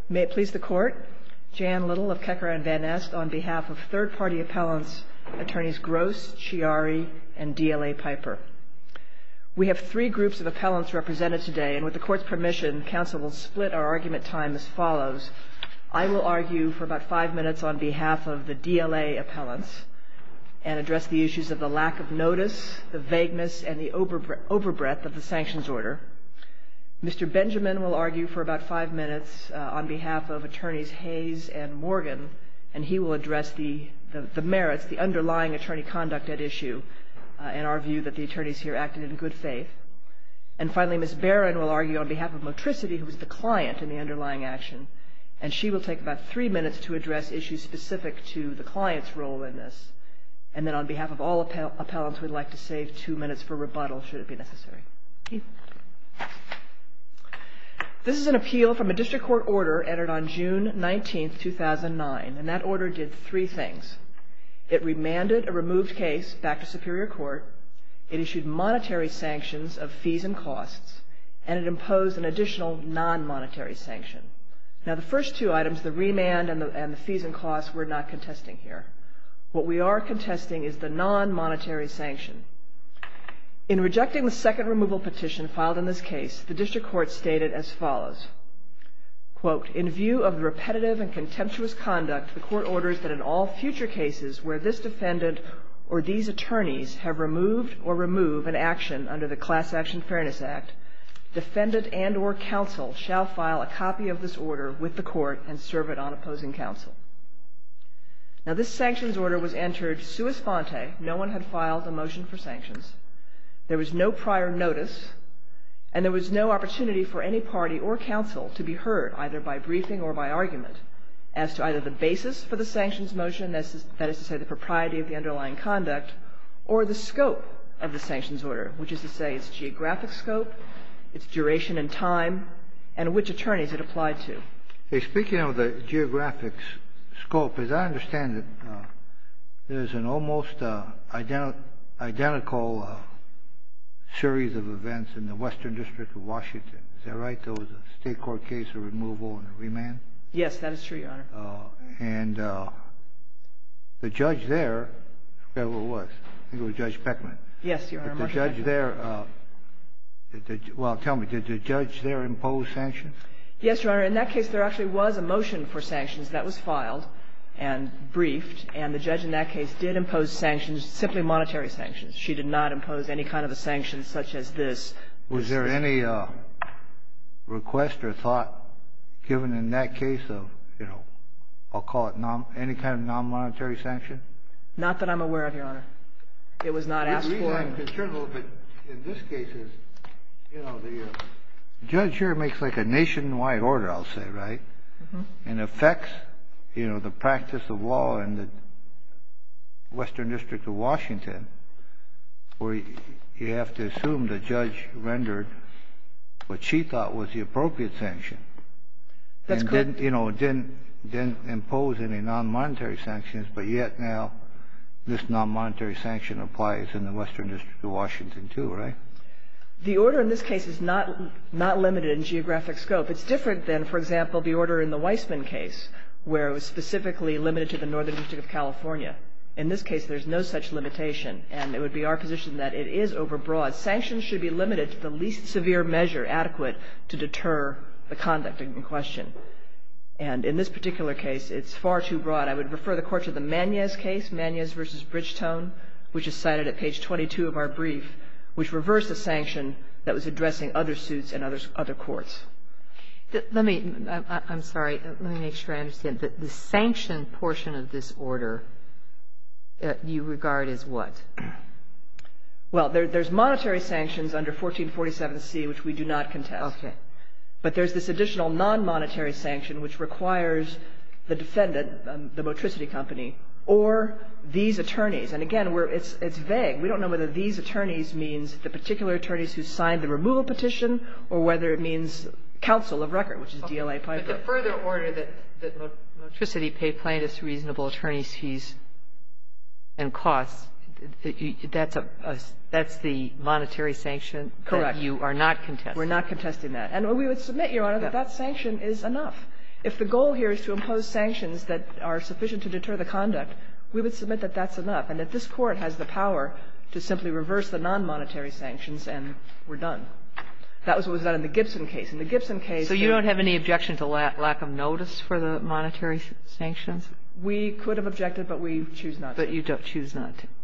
May it please the Court, Jan Little of Kecker & Van Nest on behalf of third-party appellants, Attorneys Gross, Chiari, and DLA Piper. We have three groups of appellants represented today, and with the Court's permission, counsel will split our argument time as follows. I will argue for about 5 minutes on behalf of the DLA appellants and address the issues of the lack of notice, the vagueness, and the overbreadth of the sanctions order. Mr. Benjamin will argue for about 5 minutes on behalf of Attorneys Hayes and Morgan, and he will address the merits, the underlying attorney conduct at issue, and our view that the attorneys here acted in good faith. And finally, Ms. Barron will argue on behalf of Motricity, who is the client in the underlying action, and she will take about 3 minutes to address issues specific to the client's role in this. And then on behalf of all appellants, we'd like to save 2 minutes for rebuttal, should it be necessary. Keith. This is an appeal from a district court order entered on June 19, 2009, and that order did three things. It remanded a removed case back to Superior Court, it issued monetary sanctions of fees and costs, and it imposed an additional non-monetary sanction. Now, the first two items, the remand and the fees and costs, we're not contesting here. What we are contesting is the non-monetary sanction. In rejecting the second removal petition filed in this case, the district court stated as follows, quote, in view of the repetitive and contemptuous conduct, the court orders that in all future cases where this defendant or these attorneys have removed or remove an action under the Class Action Fairness Act, defendant and or counsel shall file a copy of this order with the court and serve it on opposing counsel. Now, this sanctions order was entered sua sponte. No one had filed a motion for sanctions. There was no prior notice, and there was no opportunity for any party or counsel to be heard, either by briefing or by argument, as to either the basis for the sanctions motion, that is to say the propriety of the underlying conduct, or the scope of the sanctions order, which is to say its geographic scope, its duration and time, and which attorneys it applied to. Hey, speaking of the geographic scope, as I understand it, there's an almost identical series of events in the Western District of Washington. Is that right? There was a state court case of removal and a remand? Yes, that is true, Your Honor. And the judge there, I forget who it was. I think it was Judge Beckman. Yes, Your Honor. But the judge there, tell me, did the judge there impose sanctions? Yes, Your Honor. In that case, there actually was a motion for sanctions that was filed and briefed, and the judge in that case did impose sanctions, simply monetary sanctions. She did not impose any kind of a sanction such as this. Was there any request or thought given in that case of, I'll call it any kind of non-monetary sanction? Not that I'm aware of, Your Honor. It was not asked for. The reason I'm concerned a little bit in this case is, the judge here makes like a nationwide order, I'll say, right? Mm-hmm. And affects, the practice of law in the Western District of Washington, where you have to assume the judge rendered what she thought was the appropriate sanction. That's correct. Didn't impose any non-monetary sanctions, but yet now this non-monetary sanction applies in the Western District of Washington too, right? The order in this case is not limited in geographic scope. It's different than, for example, the order in the Weissman case, where it was specifically limited to the Northern District of California. In this case, there's no such limitation, and it would be our position that it is overbroad. Sanctions should be limited to the least severe measure adequate to deter the conduct in question. And in this particular case, it's far too broad. I would refer the Court to the Manez case, Manez v. Bridgestone, which is cited at page 22 of our brief, which reversed a sanction that was addressing other suits and other courts. I'm sorry. Let me make sure I understand. The sanction portion of this order you regard as what? Well, there's monetary sanctions under 1447C, which we do not contest. Okay. But there's this additional non-monetary sanction, which requires the defendant, the Motricity Company, or these attorneys. And again, it's vague. We don't know whether these attorneys means the particular attorneys who signed the removal petition or whether it means counsel of record, which is DLA Piper. But the further order that Motricity pay plaintiffs reasonable attorney's fees and costs, that's the monetary sanction. Correct. That you are not contesting. We're not contesting that. And we would submit, Your Honor, that that sanction is enough. If the goal here is to impose sanctions that are sufficient to deter the conduct, we would submit that that's enough, and that this Court has the power to simply reverse the non-monetary sanctions, and we're done. That was what was done in the Gibson case. In the Gibson case — So you don't have any objection to lack of notice for the monetary sanctions? We could have objected, but we choose not to. But you don't choose not to.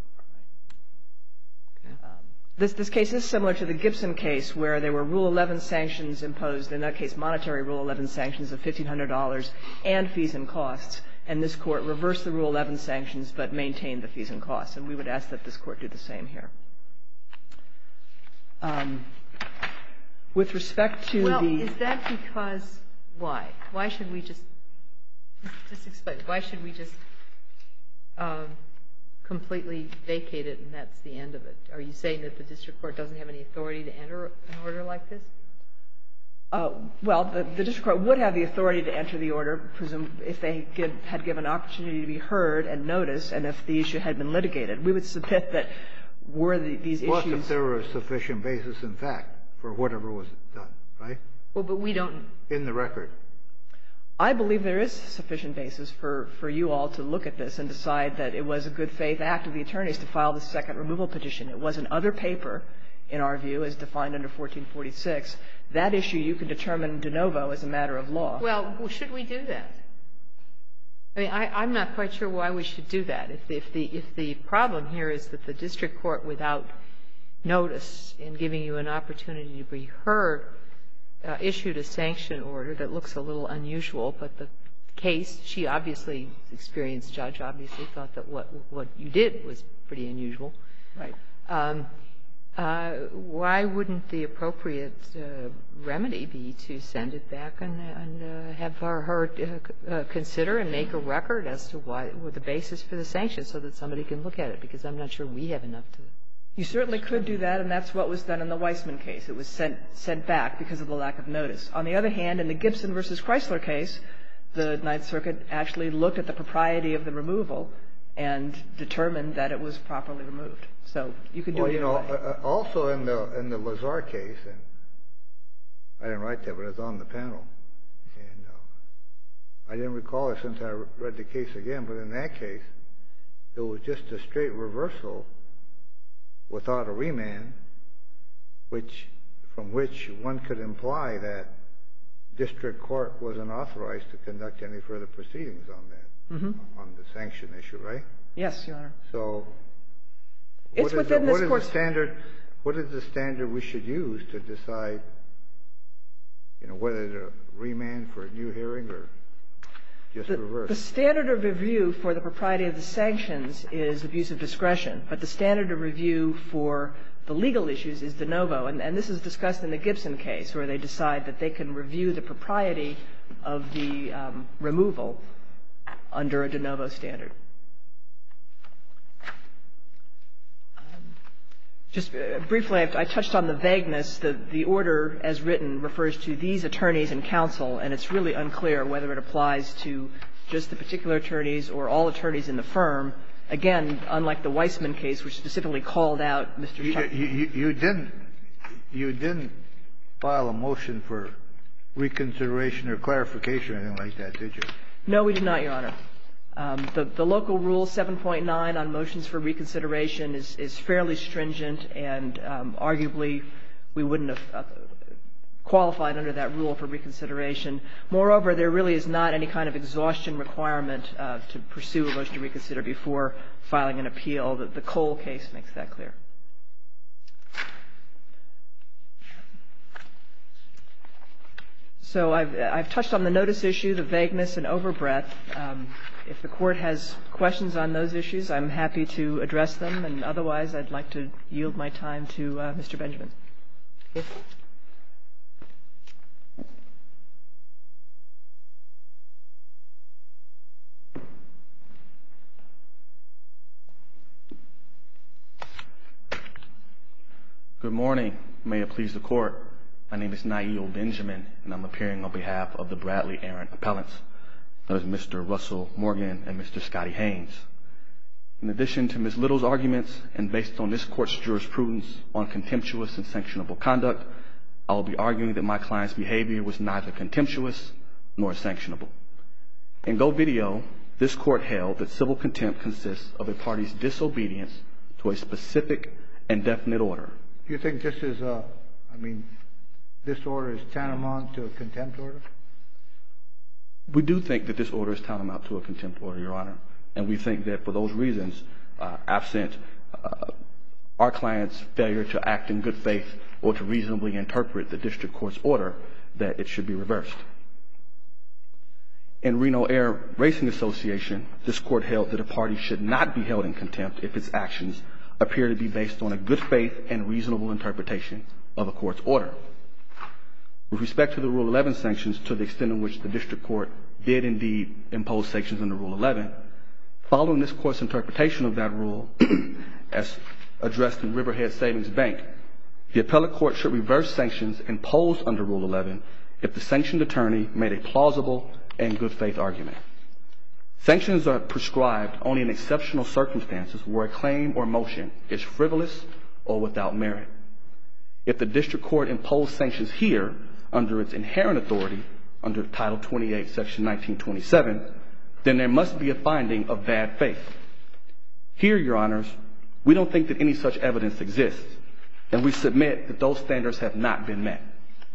This case is similar to the Gibson case, where there were Rule 11 sanctions imposed, in that case monetary Rule 11 sanctions of $1,500 and fees and costs, and this Court reversed the Rule 11 sanctions but maintained the fees and costs, and we would ask that this Court do the same here. With respect to the — Well, is that because — why? Why should we just explain? Why should we just completely vacate it and that's the end of it? Are you saying that the district court doesn't have any authority to enter an order like this? Well, the district court would have the authority to enter the order, if they had given opportunity to be heard and noticed, and if the issue had been litigated. We would submit that were these issues — Plus, if there were a sufficient basis in fact for whatever was done, right? Well, but we don't — In the record. I believe there is sufficient basis for you all to look at this and decide that it was a good faith act of the attorneys to file the second removal petition. It was an other paper, in our view, as defined under 1446. That issue you can determine de novo as a matter of law. Well, should we do that? I mean, I'm not quite sure why we should do that. If the problem here is that the district court, without notice and giving you an opportunity to be heard, issued a sanction order that looks a little unusual, but the case, she obviously, experienced judge, obviously thought that what you did was pretty unusual. Right. Why wouldn't the appropriate remedy be to send it back and have her consider and make a record as to what the basis for the sanction so that somebody can look at it? Because I'm not sure we have enough to. You certainly could do that, and that's what was done in the Weissman case. It was sent back because of the lack of notice. On the other hand, in the Gibson v. Chrysler case, the Ninth Circuit actually looked at the propriety of the removal and determined that it was properly removed. So you could do it either way. Also in the Lazar case, and I didn't write that, but it's on the panel, and I didn't recall it since I read the case again, but in that case, it was just a straight reversal without a remand, from which one could imply that district court wasn't authorized to conduct any further proceedings on that, on the sanction issue, right? Yes, Your Honor. So It's within this Court's what is the standard we should use to decide, whether to remand for a new hearing or just reverse? The standard of review for the propriety of the sanctions is abuse of discretion, but the standard of review for the legal issues is de novo. And this is discussed in the Gibson case, where they decide that they can review the propriety of the removal under a de novo standard. Just briefly, I touched on the vagueness. The order as written refers to these attorneys and counsel, and it's really unclear whether it applies to just the particular attorneys or all attorneys in the firm. Again, unlike the Weissman case, which specifically called out Mr. Schuch. You didn't file a motion for reconsideration or clarification or anything like that, did you? No, we did not, Your Honor. The local rule 7.9 on motions for reconsideration is fairly stringent, and arguably we wouldn't have qualified under that rule for reconsideration. Moreover, there really is not any kind of exhaustion requirement to pursue a motion to reconsider before filing an appeal. The Cole case makes that clear. So I've touched on the notice issue, the vagueness and overbreadth. If the Court has questions on those issues, I'm happy to address them, and otherwise I'd like to yield my time to Mr. Benjamin. Yes. Good morning. May it please the Court. My name is Nail Benjamin, and I'm appearing on behalf of the Bradley Aaron appellants. Those are Mr. Russell Morgan and Mr. Scotty Haynes. In addition to Ms. Little's arguments, and based on this Court's jurisprudence on contemptuous and sanctionable conduct, I will be arguing that my client's behavior was neither contemptuous nor sanctionable. In Go Video, this court held that civil contempt consists of a party's disobedience to a specific and definite order. You think this is this order is tantamount to a contempt order? We do think that this order is tantamount to a contempt order, Your Honor, and we think that for those reasons, absent our client's failure to act in good faith or to reasonably interpret the district court's order, that it should be reversed. In Reno Air Racing Association, this court held that a party should not be held in contempt if its actions appear to be based on a good faith and reasonable interpretation of a court's order. With respect to the Rule 11 sanctions, to the extent in which the district court did indeed impose sanctions under Rule 11, following this court's interpretation of that rule, as addressed in Riverhead Savings Bank, the appellate court should reverse sanctions imposed under Rule 11 if the sanctioned attorney made a plausible and good faith argument. Sanctions are prescribed only in exceptional circumstances where a claim or motion is frivolous or without merit. If the district court imposed sanctions here under its inherent authority under Title 28, Section 1927, then there must be a finding of bad faith. Here, Your Honors, we don't think that any such evidence exists, and we submit that those standards have not been met.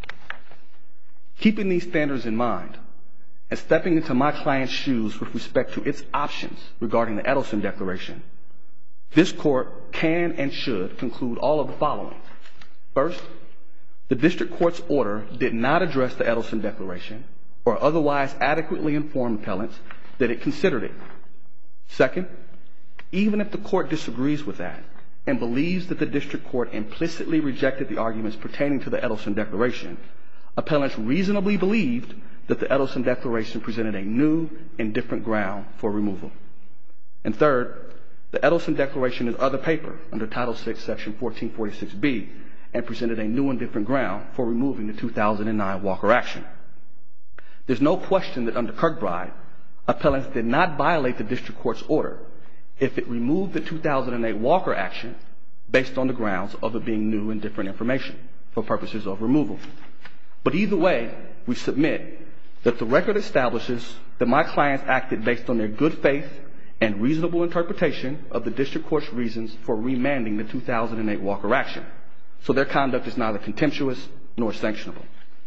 Keeping these standards in mind, and stepping into my client's shoes with respect to its options regarding the Edelson Declaration, this court can and should conclude all of the following. First, the district court's order did not address the Edelson Declaration or otherwise adequately inform appellants that it considered it. Second, even if the court disagrees with that and believes that the district court implicitly rejected the arguments pertaining to the Edelson Declaration, appellants reasonably believed that the Edelson Declaration presented a new and different ground for removal. And third, the Edelson Declaration is other paper under Title VI, Section 1446B, and presented a new and different ground for removing the 2009 Walker action. There's no question that under Kirkbride, appellants did not violate the district court's order if it removed the 2008 Walker action based on the grounds of it being new and different information for purposes of removal. But either way, we submit that the record establishes that my clients acted based on their good faith and reasonable interpretation of the district court's reasons for remanding the 2008 Walker action. So their conduct is neither contemptuous nor sanctionable.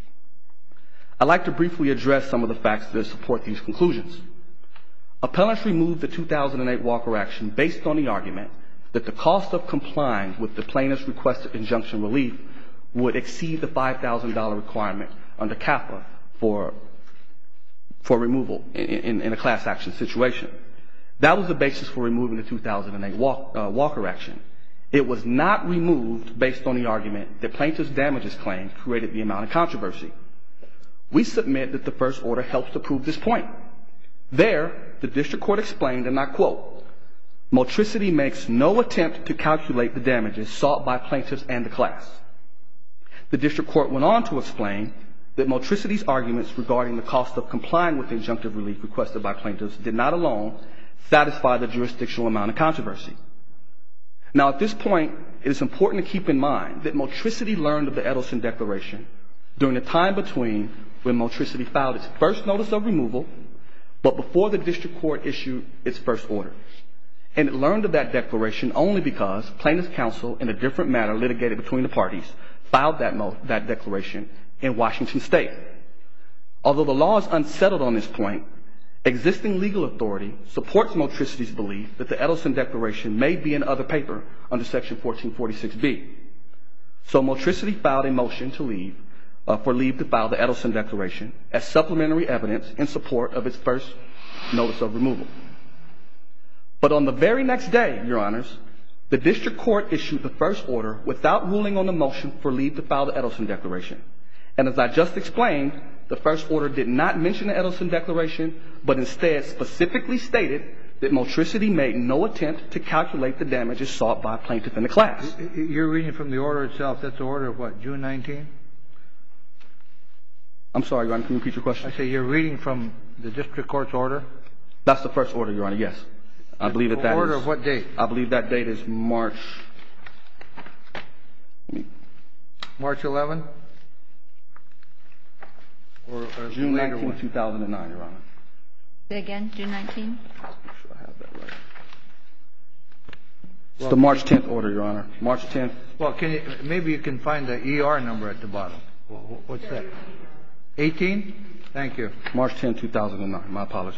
I'd like to briefly address some of the facts that support these conclusions. Appellants removed the 2008 Walker action based on the argument that the cost of complying with the plaintiff's requested injunction relief would exceed the $5,000 requirement under CAFA for removal in a class action situation. That was the basis for removing the 2008 Walker action. It was not removed based on the argument that plaintiff's damages claim created the amount of controversy. We submit that the first order helps to prove this point. There, the district court explained, and I quote, "Motricity makes no attempt to calculate the damages sought by plaintiffs and the class." The district court went on to explain that Motricity's arguments regarding the cost of complying with the injunctive relief requested by plaintiffs did not alone satisfy the jurisdictional amount of controversy. Now, at this point, it is important to keep in mind that Motricity learned of the Edelson Declaration during the time between when Motricity filed its first notice of removal, but before the district court issued its first order. And it learned of that declaration only because plaintiff's counsel, in a different matter litigated between the parties, filed that declaration in Washington State. Although the law is unsettled on this point, existing legal authority supports Motricity's belief that the Edelson Declaration may be in other paper under Section 1446B. So Motricity filed a motion for leave to file the Edelson Declaration as supplementary evidence in support of its first notice of removal. But on the very next day, Your Honors, the district court issued the first order without ruling on the motion for leave to file the Edelson Declaration. And as I just explained, the first order did not mention the Edelson Declaration, but instead specifically stated that Motricity made no attempt to calculate the damages sought by plaintiff in the class. You're reading from the order itself. That's the order of what, June 19? I'm sorry, Your Honor, can you repeat your question? I say you're reading from the district court's order? That's the first order, Your Honor, yes. I believe that is. Order of what date? I believe that date is March 11? Or June later 19, one? 2009, Your Honor. Say again, June 19? Make sure I have that right. It's the March 10th order, Your Honor. March 10th. Well, maybe you can find the ER number at the bottom. What's that? 18? Thank you. March 10, 2009. My apologies.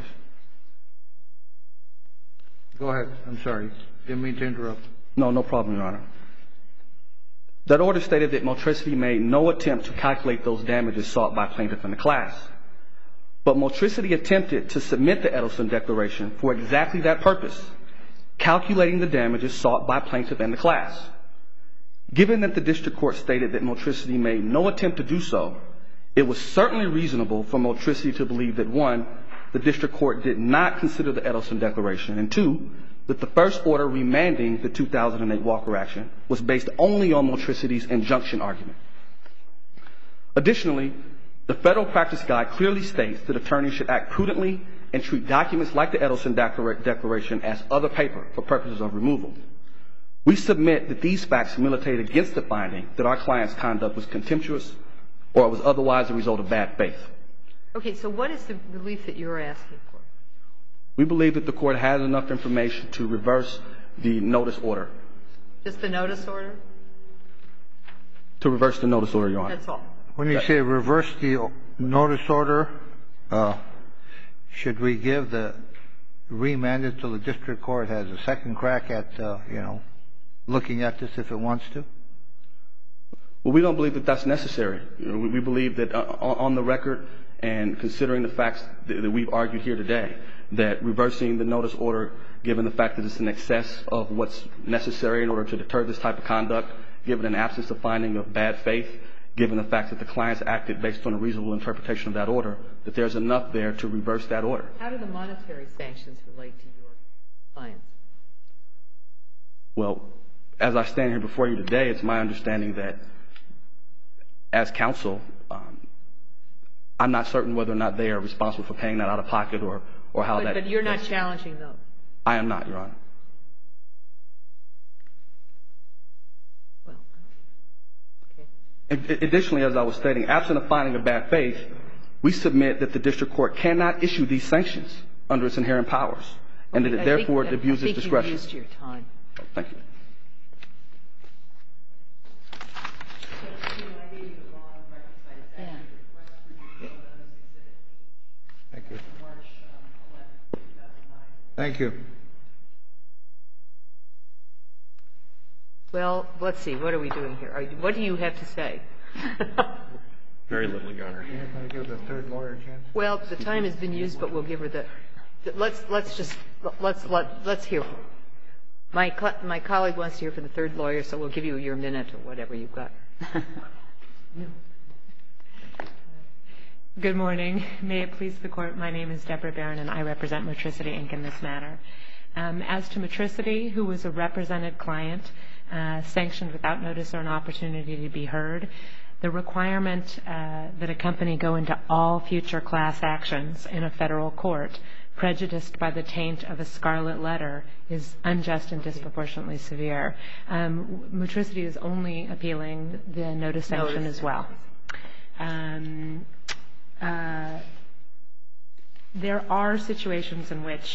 Go ahead. I'm sorry. Didn't mean to interrupt. No problem, Your Honor. That order stated that Motricity made no attempt to calculate those damages sought by plaintiff in the class. But Motricity attempted to submit the Edelson Declaration for exactly that purpose, calculating the damages sought by plaintiff in the class. Given that the district court stated that Motricity made no attempt to do so, it was certainly reasonable for Motricity to believe that, one, the district court did not consider the Edelson Declaration, and two, that the first order remanding the 2008 Walker action was based only on Motricity's injunction argument. Additionally, the Federal Practice Guide clearly states that attorneys should act prudently and treat documents like the Edelson Declaration as other paper for purposes of removal. We submit that these facts militate against the finding that our client's conduct was contemptuous or it was otherwise a result of bad faith. Okay, so what is the relief that you're asking for? We believe that the court has enough information to reverse the notice order. Just the notice order? To reverse the notice order, Your Honor. That's all. When you say reverse the notice order, should we give the remand it till the district court has a second crack at, looking at this if it wants to? Well, we don't believe that that's necessary. We believe that on the record and considering the facts that we've argued here today, that reversing the notice order, given the fact that it's in excess of what's necessary in order to deter this type of conduct, given an absence of finding of bad faith, given the fact that the clients acted based on a reasonable interpretation of that order, that there's enough there to reverse that order. How do the monetary sanctions relate to your clients? Well, as I stand here before you today, it's my understanding that as counsel, I'm not certain whether or not they are responsible for paying that out of pocket or how that... But you're not challenging those? I am not, Your Honor. Well, okay. Additionally, as I was stating, absent of finding of bad faith, we submit that the district court cannot issue these sanctions under its inherent powers, and that it therefore abuses discretion. I think you've used your time. Thank you. Thank you. Thank you. Well, let's see. What are we doing here? What do you have to say? Very little, Your Honor. You're going to give the third lawyer a chance? Well, the time has been used, but we'll give her the. Let's hear. My colleague wants to hear from the third lawyer, so we'll give you your minute or whatever you've got. Good morning. May it please the Court, my name is Deborah Barron, and I represent Motricity, Inc. in this matter. As to Motricity, who was a represented client, sanctioned without notice or an opportunity to be heard, the requirement that a company go into all future class actions in a federal court prejudiced by the taint of a scarlet letter is unjust and disproportionately severe. Motricity is only appealing the notice sanction as well. There are situations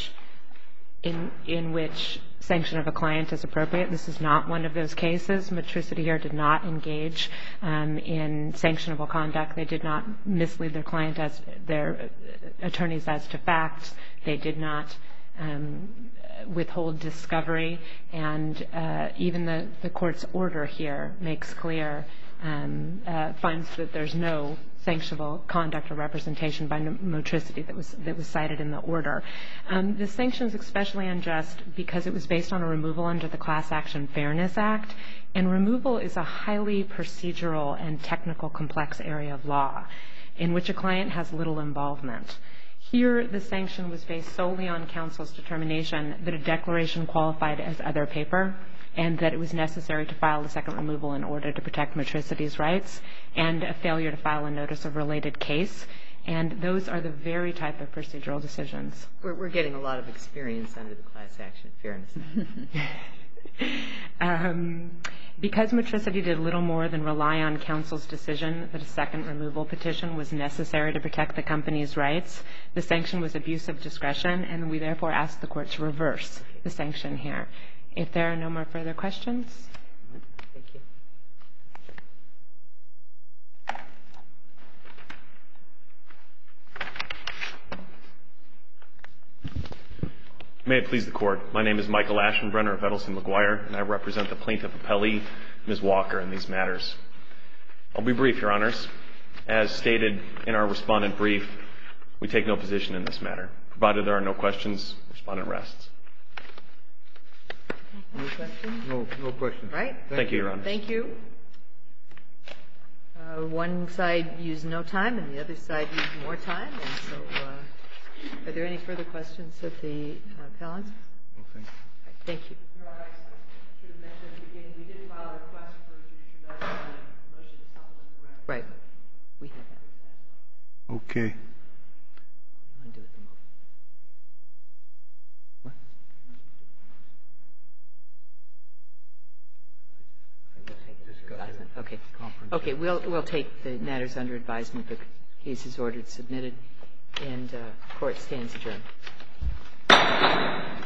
in which sanction of a client is appropriate. This is not one of those cases. Motricity here did not engage in sanctionable conduct. They did not mislead their client as their attorneys as to facts. They did not withhold discovery, and even the court's order here makes clear, finds that there's no sanctionable conduct or representation by Motricity that was cited in the order. The sanction is especially unjust because it was based on a removal under the Class Action Fairness Act, and removal is a highly procedural and technical complex area of law in which a client has little involvement. Here, the sanction was based solely on counsel's determination that a declaration qualified as other paper and that it was necessary to file a second removal in order to protect Motricity's rights, and a failure to file a notice of related case. And those are the very type of procedural decisions. We're getting a lot of experience under the Class Action Fairness Act. Because Motricity did little more than rely on counsel's decision that a second removal petition was necessary to protect the company's rights, the sanction was abuse of discretion, and we therefore ask the court to reverse the sanction here. If there are no more further questions. Thank you. May it please the Court. My name is Michael Ashenbrenner of Edelson McGuire, and I represent the plaintiff appellee, Ms. Walker, in these matters. I'll be brief, Your Honors. As stated in our respondent brief, we take no position in this matter. Provided there are no questions, respondent rests. Any questions? No questions. Right. Thank you, Your Honors. Thank you. One side used no time and the other side used more time. And so are there any further questions of the appellants? No, thank you. Thank you. Your Honor, I should have mentioned at the beginning, we did file a request for judicial notice on the motion to supplement the record. Right. We have that. Okay. You want to do it the moment? What? Okay. Okay. We'll take the matters under advisement. The case is ordered, submitted, and court stands adjourned.